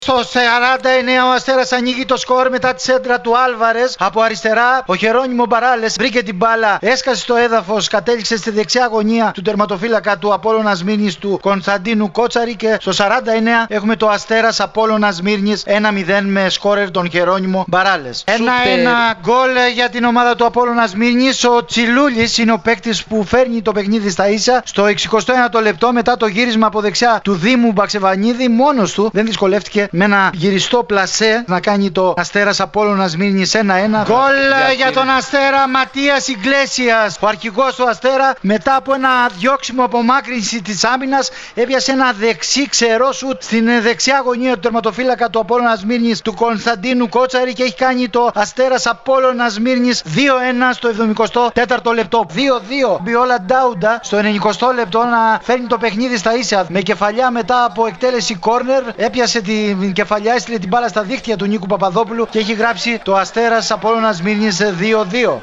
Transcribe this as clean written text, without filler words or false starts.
Στο 49 ο Αστέρας ανοίγει το σκορ μετά τη σέντρα του Άλβαρες. Από αριστερά ο Γερόνιμο Μπαράλες βρήκε την μπάλα, έσκασε στο έδαφος, κατέληξε στη δεξιά γωνία του τερματοφύλακα του Απόλλωνα Σμύρνης του Κωνσταντίνου Κότσαρη και στο 49 έχουμε το Αστέρας Απόλλωνα Σμύρνης 1-0 με σκόρερ τον Γερόνιμο Μπαράλες. 1-1 γκολ για την ομάδα του Απόλλωνα Σμύρνης. Ο Τσιλούλης είναι ο παίκτης που φέρνει το παιχνίδι στα ίσα. Στο 61ο λεπτό μετά το γύρισμα από δεξιά του Δήμου Μπαξεβανίδη, μόνος του δεν δυσκολεύτηκε με ένα γυριστό πλασέ να κάνει το Αστέρας Απόλλωνας Σμύρνης 1-1. Γκολ για τον Αστέρα Ματίας Ιγκλέσιας. Ο αρχηγός του Αστέρα μετά από ένα διώξιμο απομάκρυνση της άμυνας έπιασε ένα δεξί ξερό σουτ στην δεξιά γωνία του τερματοφύλακα του Απόλλωνα Σμύρνης του Κωνσταντίνου Κότσαρη και έχει κάνει το Αστέρας Απόλλωνας Σμύρνης 2-1 στο 74ο λεπτό. 2-2. Μπιόλα Ντάουντα στο 90ο λεπτό να φέρνει το παιχνίδι στα ίσα με κεφαλιά μετά από εκτέλεση κόρνερ. Έπιασε την κεφαλιά, έστειλε την μπάλα στα δίχτυα του Νίκου Παπαδόπουλου και έχει γράψει το Αστέρας Απόλλωνας Σμύρνης 2-2.